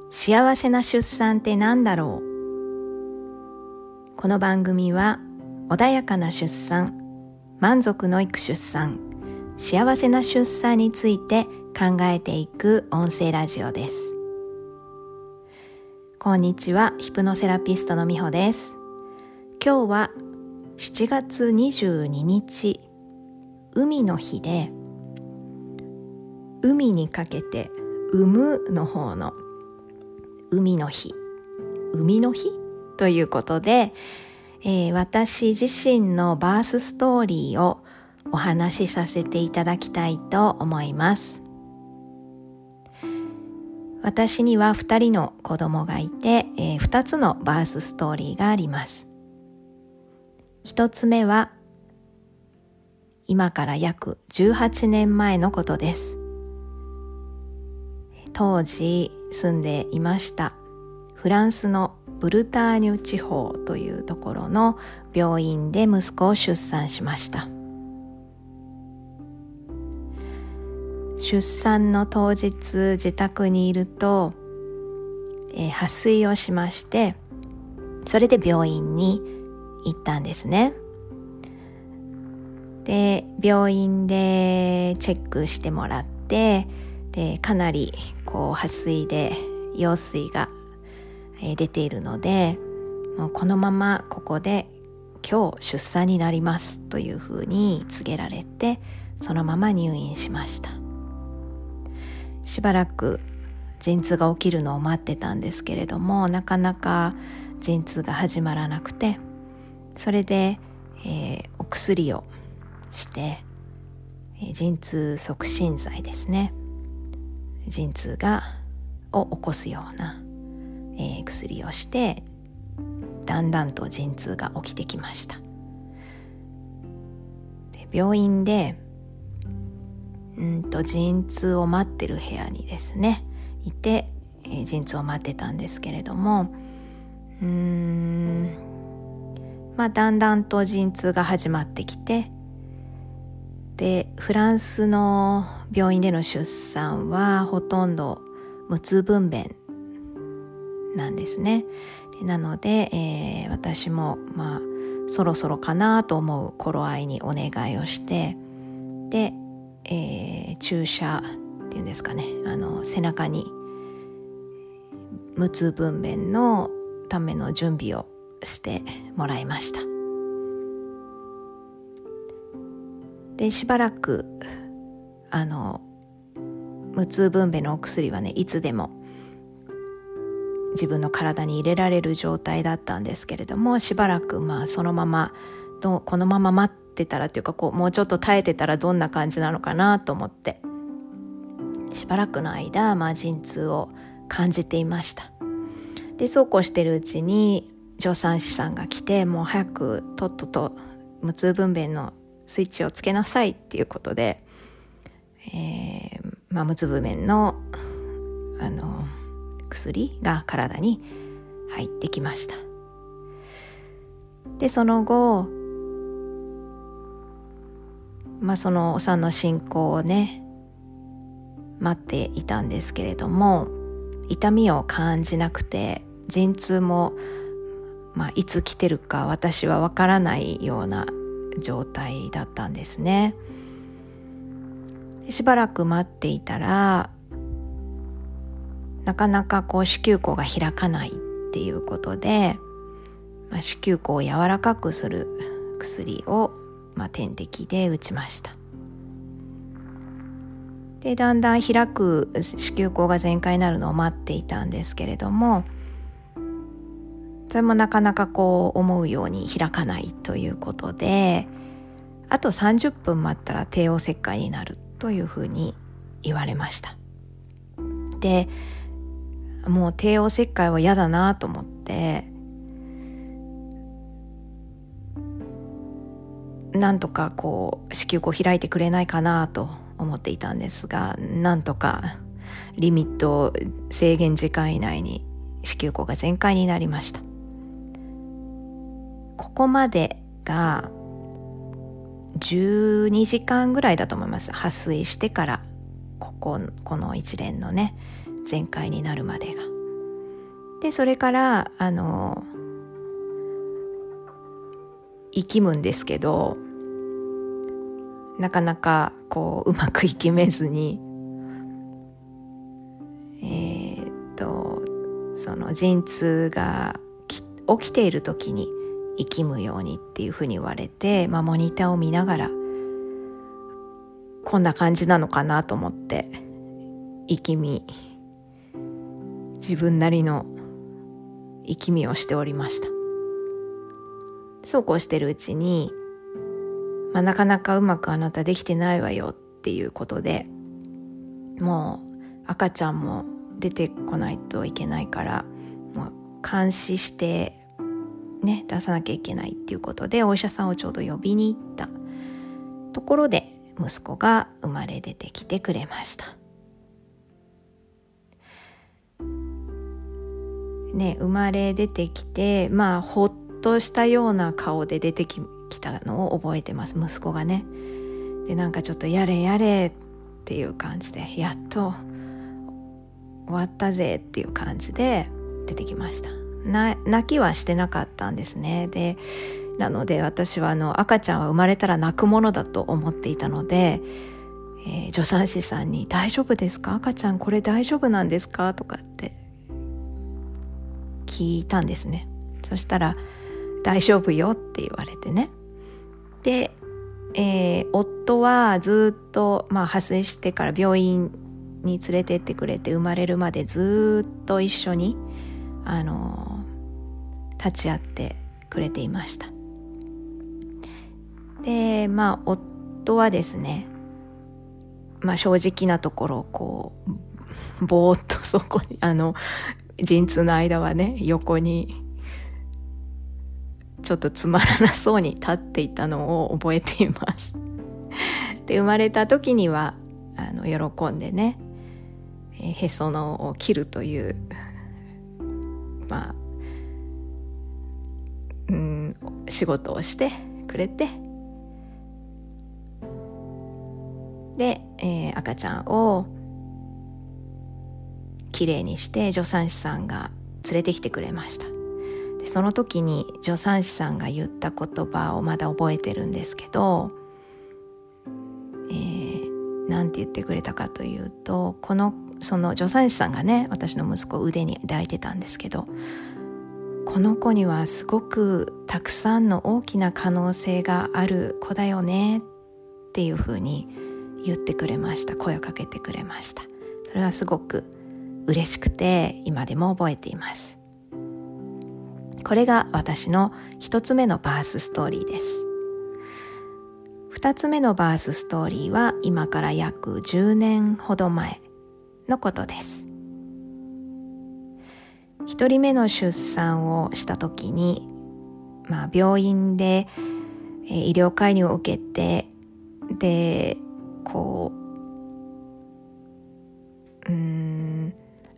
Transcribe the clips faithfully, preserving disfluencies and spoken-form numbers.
幸せな出産って何だろう。この番組は穏やかな出産、満足のいく出産、幸せな出産について考えていく音声ラジオです。こんにちは、ヒプノセラピストのみほです。今日はしちがつにじゅうににち、海の日で、海にかけて産むの方の海の日、海の日ということで、えー、私自身のバースストーリーをお話しさせていただきたいと思います。私にはふたりの子供がいて、えー、ふたつのバースストーリーがあります。ひとつめは今から約じゅうはちねんまえのことです。当時住んでいましたフランスのブルターニュ地方というところの病院で息子を出産しました。出産の当日、自宅にいると、えー、破水をしまして、それで病院に行ったんですね。で、病院でチェックしてもらって、でかなりこう破水で羊水が出ているので、もうこのままここで今日出産になりますというふうに告げられて、そのまま入院しました。しばらく陣痛が起きるのを待ってたんですけれども、なかなか陣痛が始まらなくて、それで、えー、お薬をして、えー、陣痛促進剤ですね、陣痛がを起こすような、えー、薬をして、だんだんと陣痛が起きてきました。で、病院でうんと陣痛を待ってる部屋にですねいて、えー、陣痛を待ってたんですけれども、うーんまあだんだんと陣痛が始まってきて、でフランスの病院での出産はほとんど無痛分娩なんですね。でなので、えー、私もまあそろそろかなと思う頃合いにお願いをして、で、えー、注射っていうんですかね、あの背中に無痛分娩のための準備をしてもらいました。でしばらくあの無痛分娩のお薬はね、いつでも自分の体に入れられる状態だったんですけれども、しばらくまあそのままどこのまま待ってたらっていうか、こうもうちょっと耐えてたらどんな感じなのかなと思って、しばらくの間、まあ、陣痛を感じていました。でそうこうしてるうちに助産師さんが来て、もう早くとっとと無痛分娩のスイッチをつけなさいっていうことで、えーまあ、無痛分娩のあの薬が体に入ってきました。でその後、まあ、そのお産の進行をね待っていたんですけれども、痛みを感じなくて、陣痛も、まあ、いつ来てるか私はわからないような状態だったんですね。でしばらく待っていたら、なかなかこう子宮口が開かないっていうことで、まあ、子宮口を柔らかくする薬を、まあ、点滴で打ちました。でだんだん開く子宮口が全開になるのを待っていたんですけれども、それもなかなかこう思うように開かないということで、あとさんじゅっぷん待ったら帝王切開になるというふうに言われました。でもう帝王切開は嫌だなと思って、なんとかこう子宮口を開いてくれないかなと思っていたんですが、なんとかリミット制限時間以内に子宮口が全開になりました。ここまでがじゅうにじかんぐらいだと思います。破水してからこここの一連のね全開になるまでが。 でそれからあの生きむんですけど、なかなかこううまくいきめずに、えー、っとその陣痛が起きている時に生きむようにっていうふうに言われて、まあ、モニターを見ながらこんな感じなのかなと思って生きみ自分なりの生きみをしておりました。そうこうしてるうちに、まあ、なかなかうまくあなたできてないわよっていうことで、もう赤ちゃんも出てこないといけないから、もう監視してね出さなきゃいけないっていうことで、お医者さんをちょうど呼びに行ったところで息子が生まれ出てきてくれました。ね、生まれ出てきて、まあほっとしたような顔で出てきたのを覚えてます、息子がね。でなんかちょっとやれやれっていう感じで、やっと終わったぜっていう感じで出てきました。な泣きはしてなかったんですね。でなので私はあの赤ちゃんは生まれたら泣くものだと思っていたので、えー、助産師さんに大丈夫ですか、赤ちゃんこれ大丈夫なんですかとかって聞いたんですね。そしたら大丈夫よって言われてね。で、えー、夫はずっと、まあ、破水してから病院に連れてってくれて、生まれるまでずっと一緒にあの立ち会ってくれていました。でまあ夫はですね、まあ正直なところこうぼーっとそこにあの陣痛の間はね横にちょっとつまらなそうに立っていたのを覚えていますで生まれた時にはあの喜んでね、えー、へその緒を切るというまあうん仕事をしてくれて、で、えー、赤ちゃんをきれいにして助産師さんが連れてきてくれました。でその時に助産師さんが言った言葉をまだ覚えてるんですけど、えー、なんて言ってくれたかというと、このその助産師さんがね私の息子を腕に抱いてたんですけど、この子にはすごくたくさんの大きな可能性がある子だよねっていうふうに言ってくれました。声をかけてくれました。それはすごく嬉しくて今でも覚えています。これが私の一つ目のバースストーリーです。二つ目のバースストーリーは今から約じゅうねんほど前のことです。一人目の出産をした時に、まあ、病院で、えー、医療介入を受けて、でこううーん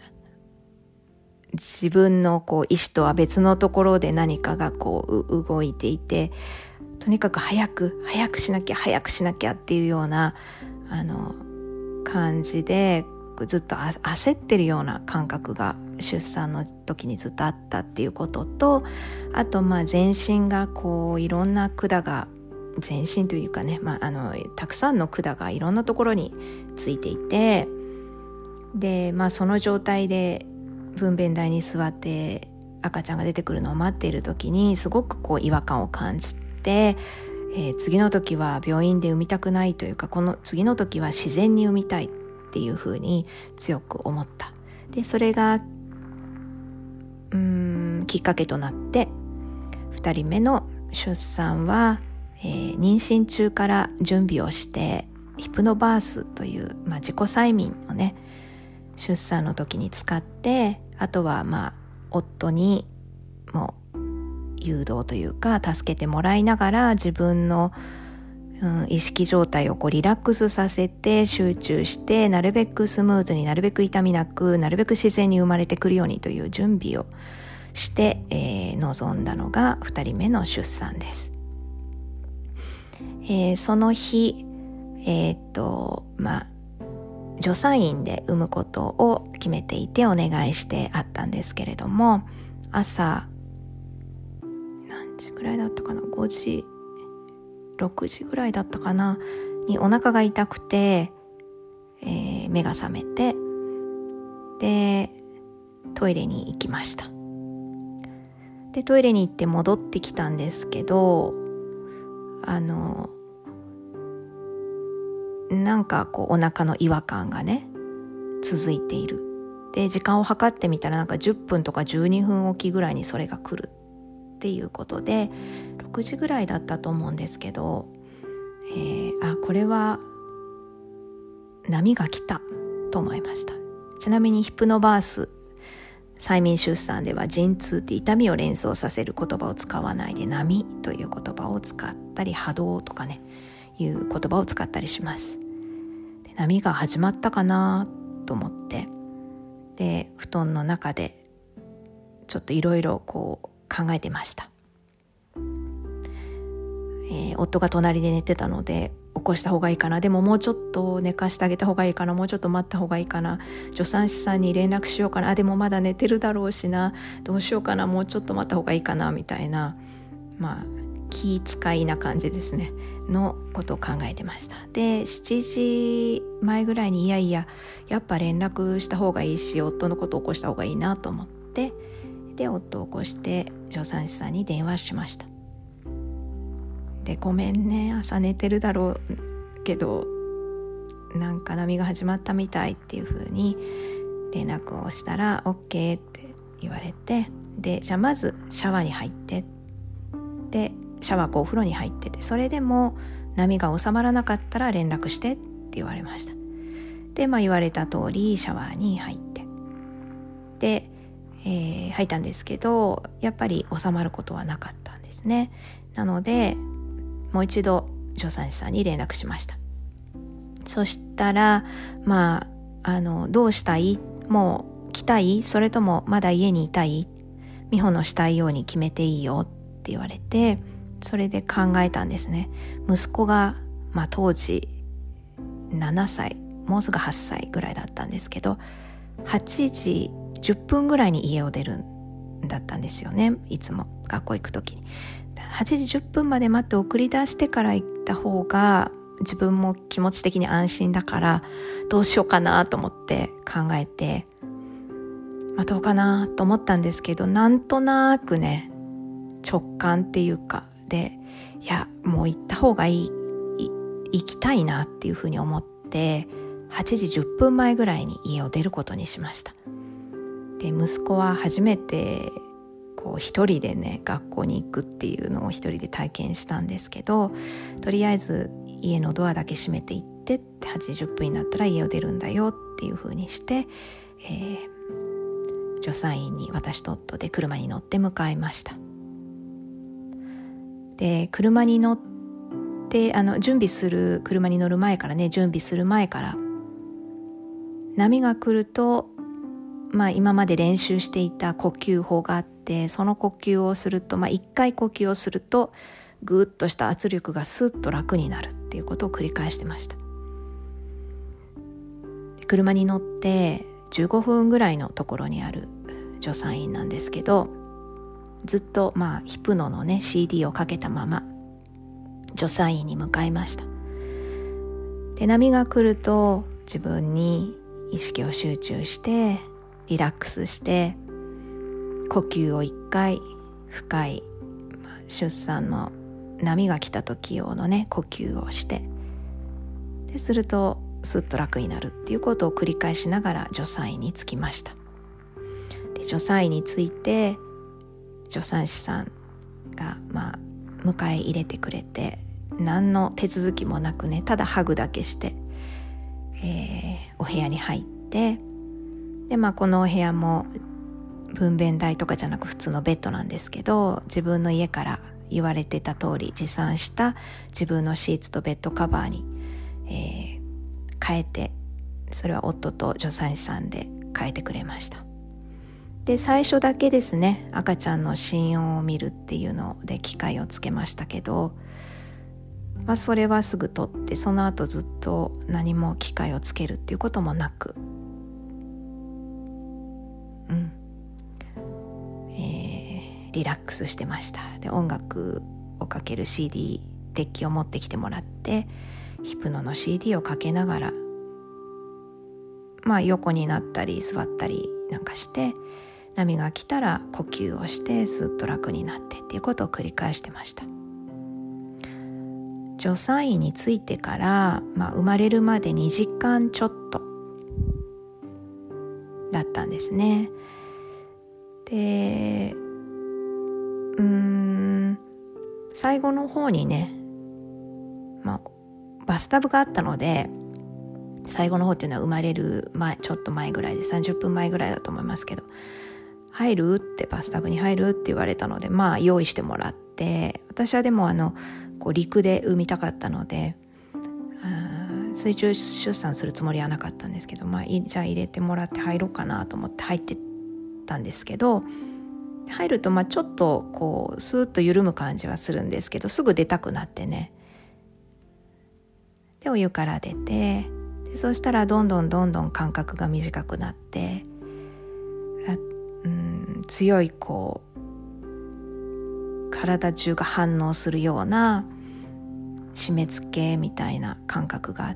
自分のこう意思とは別のところで何かがこう動いていて、とにかく早く早くしなきゃ早くしなきゃっていうようなあの感じでずっと焦ってるような感覚が出産の時にずっとあったっていうことと、あとまあ全身がこういろんな管が全身というかね、まあ、あのたくさんの管がいろんなところについていて、で、まあ、その状態で分娩台に座って赤ちゃんが出てくるのを待っている時にすごくこう違和感を感じて、えー、次の時は病院で産みたくないというか、この次の時は自然に産みたいっていうふうに強く思った。でそれがうーんきっかけとなってふたりめの出産は、えー、妊娠中から準備をしてヒプノバースという、まあ、自己催眠をね出産の時に使って、あとはまあ夫にも誘導というか助けてもらいながら自分の、うん、意識状態をこうリラックスさせて集中して、なるべくスムーズに、なるべく痛みなく、なるべく自然に生まれてくるようにという準備をして、えー、臨んだのがふたりめの出産です。えー、その日、えー、っとまあ助産院で産むことを決めていてお願いしてあったんですけれども、朝何時ぐらいだったかな、ごじろくじぐらいだったかなにお腹が痛くて、えー、目が覚めて、でトイレに行きました。でトイレに行って戻ってきたんですけど、あのなんかこうお腹の違和感がね続いている。で時間を計ってみたらなんかじゅっぷんとかじゅうにふんおきぐらいにそれが来るっていうことで、ろくじぐらいだったと思うんですけど、えー、あこれは波が来たと思いました。ちなみにヒプノバース催眠出産では陣痛って痛みを連想させる言葉を使わないで波という言葉を使ったり波動とかねいう言葉を使ったりします。で波が始まったかなと思って、で布団の中でちょっといろいろこう考えてました。えー、夫が隣で寝てたので起こした方がいいかな、でももうちょっと寝かしてあげた方がいいかな、もうちょっと待った方がいいかな、助産師さんに連絡しようかな、あでもまだ寝てるだろうしな、どうしようかな、もうちょっと待った方がいいかなみたいな、まあ気遣いな感じですねのことを考えてました。でしちじまえぐらいにいやいややっぱ連絡した方がいいし夫のことを起こした方がいいなと思って、で夫を起こして助産師さんに電話しました。でごめんね朝寝てるだろうけどなんか波が始まったみたいっていう風に連絡をしたら OK って言われて、でじゃあまずシャワーに入ってでシャワーこうお風呂に入ってて、それでも波が収まらなかったら連絡してって言われました。でまあ言われた通りシャワーに入ってで、えー、入ったんですけどやっぱり収まることはなかったんですね。なのでもう一度助産師さんに連絡しました。そしたらまああのどうしたい、もう来たい、それともまだ家にいたい、美穂のしたいように決めていいよって言われて、それで考えたんですね。息子が、まあ、当時ななさい、もうすぐはっさいぐらいだったんですけど、はちじじゅっぷんぐらいに家を出るんだったんですよね。いつも学校行くときにはちじじゅっぷんまで待って送り出してから行った方が自分も気持ち的に安心だからどうしようかなと思って考えて、まあ、どうかなと思ったんですけど、なんとなくね直感っていうかで、いやもう行った方がいい、行きたいなっていうふうに思ってはちじじゅっぷんまえぐらいに家を出ることにしました。で息子は初めてこう一人でね学校に行くっていうのを一人で体験したんですけど、とりあえず家のドアだけ閉めていってってはちじじゅっぷんになったら家を出るんだよっていう風にして、えー、助産院に私と夫で車に乗って向かいました。で車に乗ってあの準備する車に乗る前からね準備する前から波が来るとまあ、今まで練習していた呼吸法があって、その呼吸をすると、まあ、いっかい呼吸をするとぐーっとした圧力がスッと楽になるっていうことを繰り返してました。車に乗ってじゅうごふんぐらいのところにある助産院なんですけど、ずっとまあヒプノのね シーディー をかけたまま助産院に向かいました。で波が来ると自分に意識を集中してリラックスして呼吸を一回深い、まあ、出産の波が来た時用のね呼吸をしてでするとスッと楽になるっていうことを繰り返しながら助産院に着きました。で助産院に着いて助産師さんがまあ迎え入れてくれて、何の手続きもなくねただハグだけして、えー、お部屋に入ってで、まあ、このお部屋も分娩台とかじゃなく普通のベッドなんですけど、自分の家から言われてた通り持参した自分のシーツとベッドカバーに、えー、変えて、それは夫と助産師さんで変えてくれました。で最初だけですね赤ちゃんの心音を見るっていうので機械をつけましたけど、 まあ、それはすぐ取ってその後ずっと何も機械をつけるっていうこともなく、うんえー、リラックスしてました。で音楽をかける シーディー デッキを持ってきてもらってヒプノの シーディー をかけながら、まあ横になったり座ったりなんかして、波が来たら呼吸をしてスッと楽になってっていうことを繰り返してました。助産院に着いてから、まあ、生まれるまでにじかんちょっとだったんですね。でうーん最後の方にね、まあ、バスタブがあったので、最後の方っていうのは生まれる前ちょっと前ぐらいでさんじゅっぷんまえぐらいだと思いますけど、入るってバスタブに入るって言われたので、まあ用意してもらって、私はでもあのこう陸で産みたかったので、あ水中出産するつもりはなかったんですけど、まあじゃあ入れてもらって入ろうかなと思って入ってたんですけど、入るとまあちょっとこうスーッと緩む感じはするんですけど、すぐ出たくなってね、でお湯から出て、でそうしたらどんどんどんどん間隔が短くなって、あうん強いこう体中が反応するような締め付けみたいな感覚があって、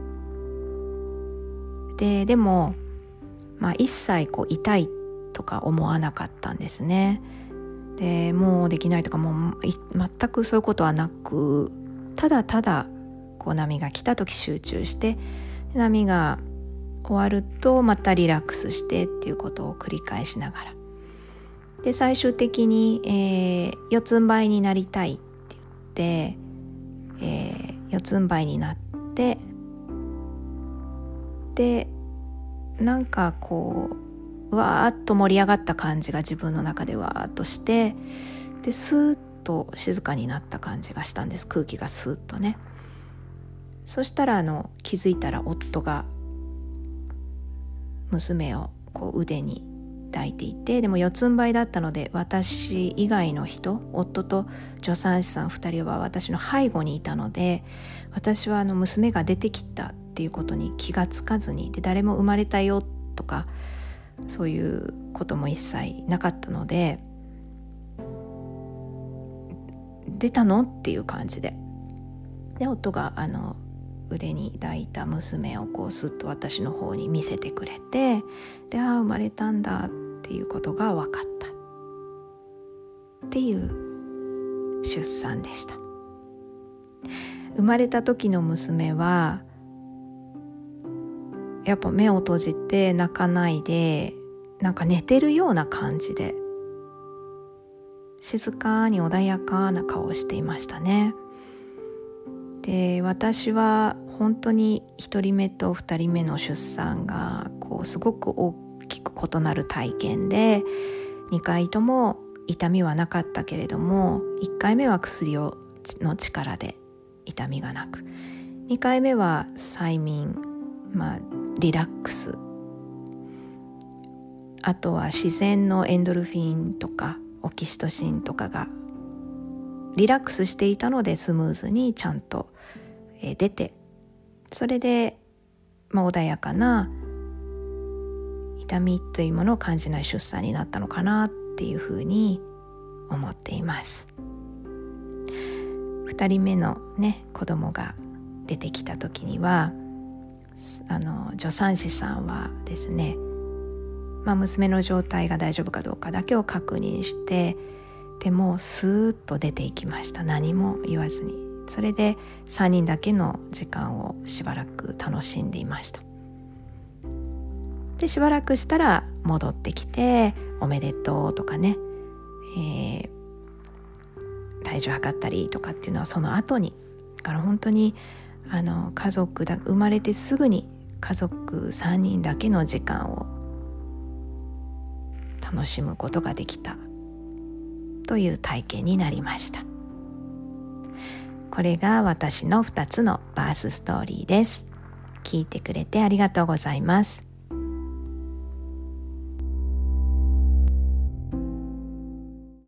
ででも、まあ、一切こう痛いとか思わなかったんですね。でもうできないとかもう全くそういうことはなく、ただただこう波が来た時集中して、波が終わるとまたリラックスしてっていうことを繰り返しながら、で最終的に、えー、四つん這いになりたいって言って、えー、四つん這いになって、でなんかこうわーっと盛り上がった感じが自分の中でわーっとして、でスーッと静かになった感じがしたんです。空気がスーッとね。そしたらあの気づいたら夫が娘をこう腕に抱いていて、でも四つん這いだったので、私以外の人、夫と助産師さんふたりは私の背後にいたので、私はあの娘が出てきたっていうことに気がつかずに、で誰も生まれたよとかそういうことも一切なかったので、出たのっていう感じで、で夫があの腕に抱いた娘をこうスッと私の方に見せてくれて、でああ生まれたんだっていうことが分かったっていう出産でした。生まれた時の娘はやっぱ目を閉じて泣かないで、なんか寝てるような感じで静かに穏やかな顔をしていましたね。で私は本当に一人目と二人目の出産がこうすごく大きく異なる体験で、にかいとも痛みはなかったけれども、いっかいめは薬をの力で痛みがなく、にかいめは催眠、まあ、リラックス、あとは自然のエンドルフィンとかオキシトシンとかがリラックスしていたので、スムーズにちゃんと出て、それで、まあ、穏やかな痛みというものを感じない出産になったのかなっていうふうに思っています。二人目のね子供が出てきた時には、あの助産師さんはですね、まあ、娘の状態が大丈夫かどうかだけを確認して、でもスーッと出ていきました。何も言わずに。それでさんにんだけの時間をしばらく楽しんでいました。でしばらくしたら戻ってきて、おめでとうとかね、えー、体重測ったりとかっていうのはその後に、だから本当にあの家族だ生まれてすぐに家族さんにんだけの時間を楽しむことができたという体験になりました。これが私のふたつのバースストーリーです。聞いてくれてありがとうございます。